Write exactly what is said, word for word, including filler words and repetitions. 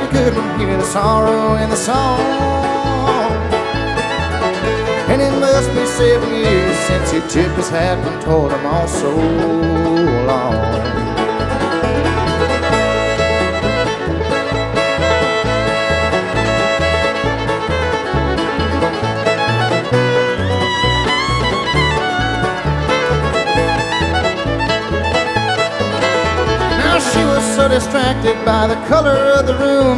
couldn't hear the sorrow in the song. And it must be seven years since he took his hat and told them all so long. She was so distracted by the color of the room